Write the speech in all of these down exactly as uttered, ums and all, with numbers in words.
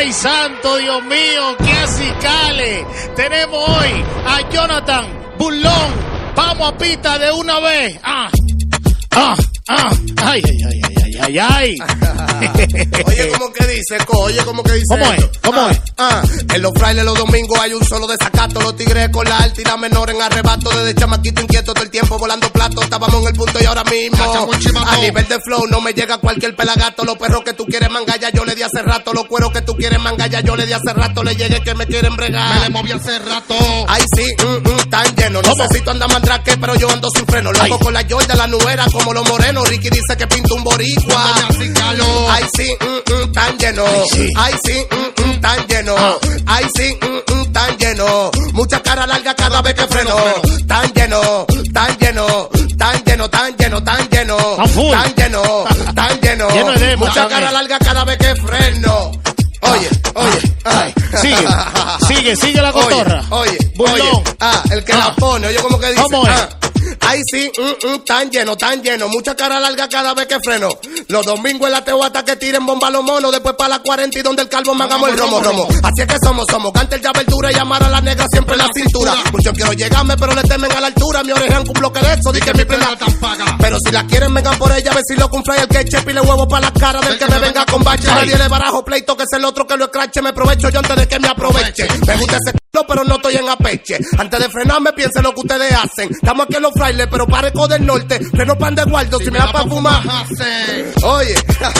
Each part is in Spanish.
Ay, santo Dios mío, qué acicale. Tenemos hoy a Jonathan Burlón. Vamos a pista de una vez. Ah, ah, ah. Ay, ay, ay, ay, ay, ay. Oye, ¿cómo que dice, co? Oye, ¿cómo que dice? ¿Cómo es? ¿Cómo ah, es? Ah, en los frailes los domingos hay un solo desacato. Los tigres con la alta y la menor en arrebato. Desde chamaquito inquieto todo el tiempo volando plato. Estábamos en el punto y ahora mismo a nivel de flow no me llega cualquier pelagato. Los perros que tú quieres mangalla yo le di hace rato. Los cueros que tú quieres mangalla yo le di hace rato. Le llegué que me quieren bregar. Me le moví hace rato. Ay, sí, mm, mm, tan lleno. No necesito andar mandrake, pero yo ando sin freno. Loco con la Jordan, la nuera como los morenos. Ricky dice que pinta un boricua. Ay, sí, mm, mm, tan lleno. Ay, sí, mm, mm, tan lleno. Ay, sí, mm, mm, tan lleno. Mucha cara larga cada vez que freno. Tan lleno, tan lleno, tan lleno, tan lleno, tan lleno. Tan lleno, tan lleno. Mucha cara larga cada vez que freno. Oye, oye, ay. Sigue, sigue, sigue la cotorra. Oye, oye, oye, ah, el que la pone, oye, como que dice. ¿Cómo es? Ah. Ay, sí, mm, mm, tan lleno, tan lleno. Mucha cara larga cada vez que freno. Los domingos en la tehuata que tiren bomba a los monos. Después para la cuarenta y donde el calvo me hagamos el romo, romo. Así es que somos, somos. Canta el llavertura y amar a la negra siempre en la cintura. Muchos quiero llegarme, pero le temen a la altura. Mi oreja un bloque de eso, di que mi prenda tan paga. Pero si la quieren, vengan por ella. A ver si lo cumple el que chepe y le huevo para la cara del que me venga con bache. Nadie le barajo pleito, que es el otro que lo escrache. Me aprovecho yo antes de que me aproveche. Me gusta ese culo, pero no estoy en apeche. Antes de frenarme, piensen lo que ustedes hacen. Estamos aquí en los frailes, pero pareco del norte. Freno pan de guardo, si, si me da pa' fumar. Oye,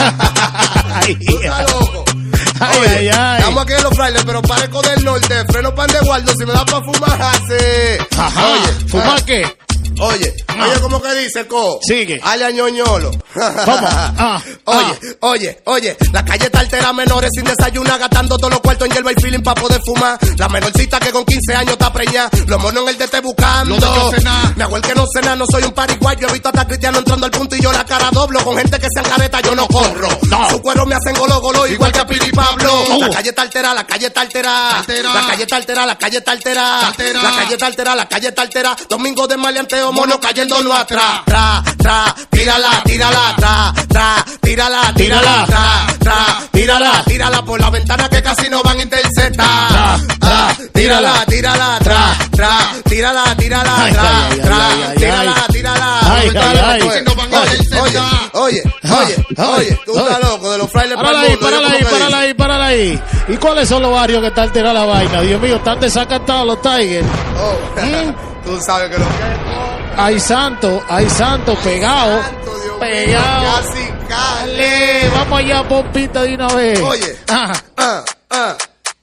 tú estás loco. Ay, Oye, ay, ay. estamos aquí en los frailes, pero pareco del norte. Freno pan de guardo, si me da pa' fumar. Hace. Ajá. Oye, ¿fumar ah. qué? Oye, Ah. oye, ¿cómo que dice, co? Sigue. Ala ñoñolo. ¿Cómo? Ah, Oye, ah. oye, oye, la calle está altera menores sin desayunar, gastando todos los cuartos en hierba y feeling para poder fumar. La menorcita que con quince años está preñada, los monos en el D T buscando. Lo de que cenar. Mi abuelo que no cena, no soy un pariguayo. He visto hasta cristiano entrando al punto y yo la cara doblo. Con gente que se encareta yo no corro. No. Su cuero me hacen golo golo igual que a Piri Pablo. No. La calle está altera, la calle está altera. Altera. La calle está altera, la calle está altera. Altera. La calle está altera, la calle está altera. Domingo de maleanteo, mono cayéndolo atrás. Tra, tra, tírala, tírala, tra, tra, tírala, tírala, tra, tra, tírala, tírala por la ventana que casi no van a interceptar. Tra, tírala, tírala, tra, tra, tírala, tírala, Ay, tra, ay, ay, tra, ay, ay, tírala, ay. tírala. Ay, ay, ay. Oye, No van a oye, interceptar. oye, oye, oye, tú estás loco de los frailes para Párala el ahí, mundo. párala Yo ahí, como que párala dice. ahí, párala ahí. ¿Y cuáles son los barrios que está alterada la vaina? Dios mío, están desacantados los Tigers. Oh, ¿Mm? tú sabes que lo que es. Ay, santo, ay, santo, pegado. Santo Dios mío, Pegado. casi cale. Dale, vamos allá, pompita de una vez. Oye, Ah, ah, ah.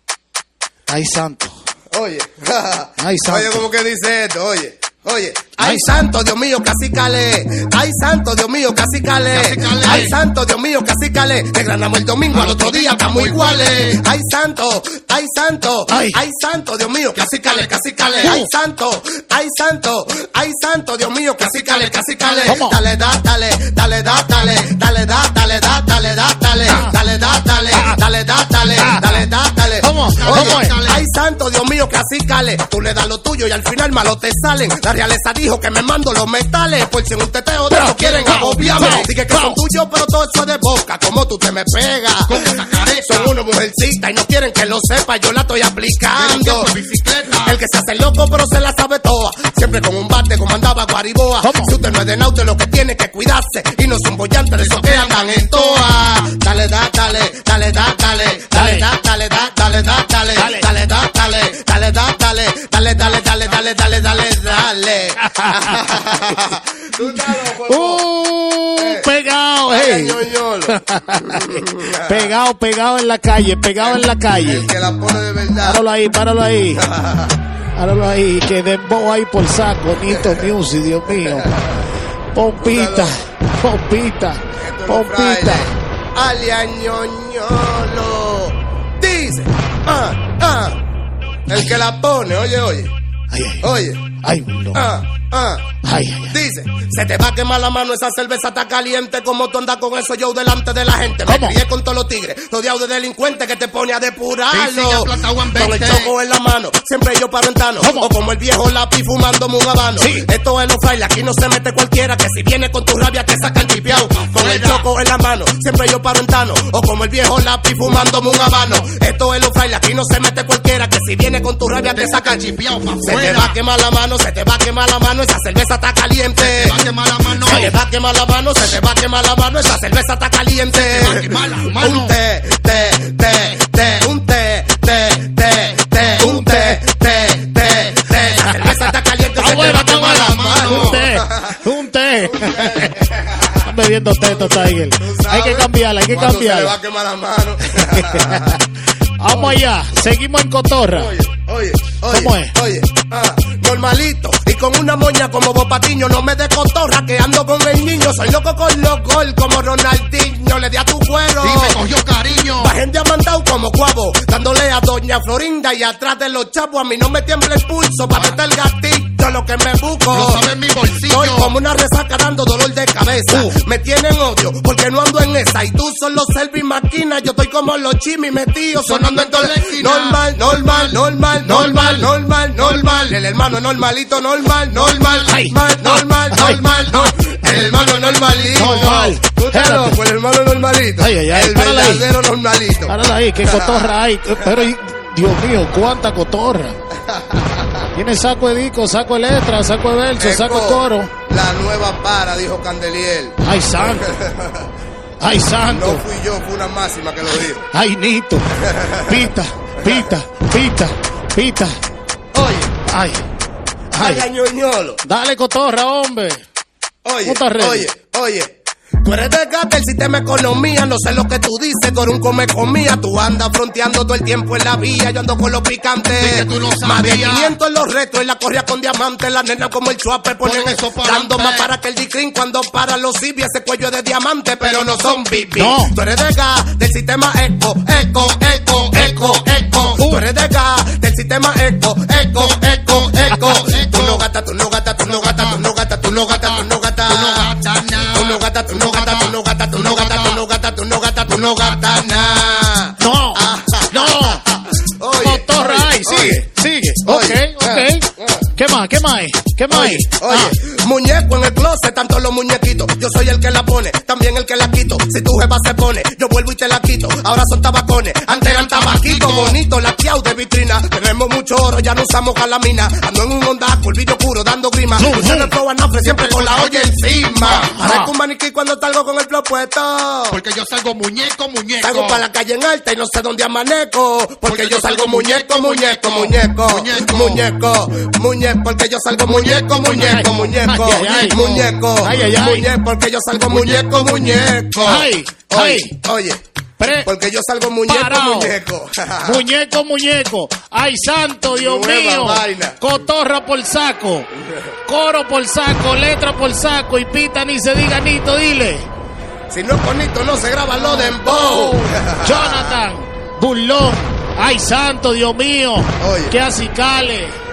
ay, santo. Oye, Ay, santo. oye, ¿cómo que dice esto? Oye, oye, ay, Ay, santo, Dios mío, casi cale. Ay, santo, Dios mío, casi cale. Casi cale. Ay, santo, Dios mío, casi cale. Te granamos el domingo, al otro día estamos iguales. Ay, santo, ay, santo, Ay. ay, santo, Dios mío, casi cale, casi cale. Ay, santo, ay, santo, ay, santo, Dios mío, casi cale, casi cale. ¿Cómo? Dale, da, dale, dale, da, dale, dale, da, dale, da, dale, da, dale, Ah. dale, da, dale, Ah. dale, da, dale, Ah. dale, da, dale. ¿Cómo? Oye, ¿Cómo es? ay, santo, Dios mío, casi cale. Tú le das lo tuyo y al final malo te salen. La realeza dijo que me mando los metales. Por si en un teteo de Pero, eso quieren no, agobiarme. no, Dije que no. son tuyos, pero todo eso de boca. Como tú te me pegas. Con esa careta. Son una mujercita y no quieren que lo sepa. Yo la estoy aplicando. Por bicicleta. El que se hace loco, pero se la sabe toda. Siempre con un bate, como andaba Guariboa. ¿Cómo? Si usted no es de náutico, lo que tiene que cuidarse. Y no son bollantes de esos que andan en toa. Dale, da, dale, dale, da, dale, dale, da, dale, da, dale, da, dale, Dale. dale, da, dale, dale, da, dale, dale, dale, dale, dale, dale, dale, dale. Tú estás loco, Uh, Eh. pegado, Ay, hey. ñoñolo. Pegado, pegado en la calle, pegado en la calle. El que la pone de verdad. Páralo ahí, páralo ahí. Páralo ahí, que dembow ahí por saco. Nito Music, Dios mío. Pompita, pompita, pompita. Alia ñoñolo. Dice, ah, ah. El que la pone, oye, oye, Ay, ay, oye, ay, no. ah. Ah. Ay, ay, ay. Dice, se te va a quemar la mano, esa cerveza está caliente. Como tú andas con eso yo delante de la gente. Me ¿Cómo? crié con todos los tigres, rodeado de delincuentes que te pone a depurarlo. Sí, sí, aplastado en Con el veinte. choco en la mano, siempre yo paro en tano. ¿Cómo? O como el viejo lápiz fumándome un habano. Sí. Esto es los frailes, aquí no se mete cualquiera. Que si viene con tu rabia te sacan chipeado. Con el choco en la mano, siempre yo paro en tano. O como el viejo lápiz fumándome un habano. Esto es los frailes, aquí no se mete cualquiera. Que si viene con tu rabia te sacan chipeado. chipeado pa' Se te fuera. va a quemar la mano, se te va a quemar la mano. Esa cerveza está caliente. Se va a quemar la mano. Se te va a quemar la mano, se te va a quemar la mano, esa cerveza está caliente. Se te va a quemar la mano. Un té, té, té, té, un té, té, té, té, un té, té, té, té. Esa cerveza está caliente, Está se te buena, va a está quemar la buena. mano. Un té, un té. Están bebiendo teto, Tiger. Hay que cambiarla, hay que Cuando se le va cambiarla. a quemar la mano. Vamos allá, seguimos en Cotorra. Oye, oye, oye, ¿Cómo es? oye, ah, normalito y con una moña como Bob Patiño. No me de cotorra que ando con el niño. Soy loco con los gol como Ronaldinho. Le di a tu cuero. Y me cogió cariño. Bajé diamantado como cuavo, dándole a doña Florinda y atrás de los chavos. A mí no me tiembla el pulso, pa' meter el gatito, lo que me busco. Lo sabe en mi bolsillo. Estoy como una resaca dando dolor de cabeza. Uh. Me tienen odio porque no ando en esa. Y tú solo serví máquina, yo estoy como los chimis metidos sonando en toda la esquina. Normal, normal, normal, normal, normal, normal. El hermano normalito, normal, normal, Ay. normal, normal, Ay. normal, normal. El hermano normalito. Normal. Tú estás Espérate. loco, el hermano normalito. Ay, ay, ay, El párale ahí. verdadero normalito. Párala ahí, qué cotorra hay. Pero, y- Dios mío, cuánta cotorra. Tiene saco de disco, saco de letra, saco de verso, saco de Eco, coro. La nueva para, dijo Candeliel. Ay, santo. Ay, No santo. fui yo, fue una máxima que lo dijo. Ay, Nito. Pita, pita, pita, pita. Oye, Ay, ay, ay. ñoñolo. Dale, cotorra, hombre. Oye, Puta red. oye, oye. Tú eres de gata el sistema economía, no sé lo que tú dices, tú eres un come comía. Tú andas fronteando todo el tiempo en la vía, yo ando con los picantes. Sí, que tú no Más de sabías. quinientos en los retos, en la correa con diamantes, la nena como el chuape ponen Ponen eso para dando adelante. más para que el dicrin cuando para los cibi, ese cuello es de diamante, pero no son bibi. No. Tú eres de gas del sistema eco, eco, eco, eco, eco. Uh. Tú eres de gas del sistema eco, eco, eco, eco. Tú no gastas, tú no gastas, tú no gastas, tú no gastas, tú no gastas, tú no gastas. Tú no gastas nada. Tú no gastas, tú no gastas, tú no gastas, tú no gastas, tú no gastas, tú no gastas, tú no gastas nada. No, no. Oye, Cotorra oye, hay, sigue, sigue. oye, Ok, ok. ah, ¿Qué más, qué más hay? ¿Qué más hay? Oye, oye, Ah, muñeco en el closet, tanto los muñequitos. Yo soy el que la pone, también el que la quito. Si tu jefa se pone, yo vuelvo y te la quito. Ahora son tabacones, antes eran tabaquitos bonitos, laqueados de vitrina. Tenemos mucho oro, ya no usamos calamina. Ando en un Honda, el vídeo puro, dando grima. Uh, Usando uh. el flow anafre, siempre con la olla encima. Ajá. Parezco un maniquí cuando salgo con el flow puesto. Porque yo salgo muñeco, muñeco. Salgo para la calle en alta y no sé dónde amanezco. Porque yo salgo muñeco, muñeco, muñeco, Muñeco. muñeco, muñeco. Porque yo salgo muñeco, muñeco, muñeco, Ay, ay, ay. muñeco, Ay, ay, ay. muñeco. Porque yo salgo muñeco, muñeco. Ay, Oye, ay. oye. Pre- Porque yo salgo muñeco, Parao. muñeco. Muñeco, muñeco. Ay, santo, Dios Nueva mío. vaina. Cotorra por saco. Coro por saco, letra por saco. Y pita ni se diga Nito, dile. Si no es bonito, no se graba lo de embow. Jonathan, burlón. Ay, santo, Dios mío. Oye. Qué acicales.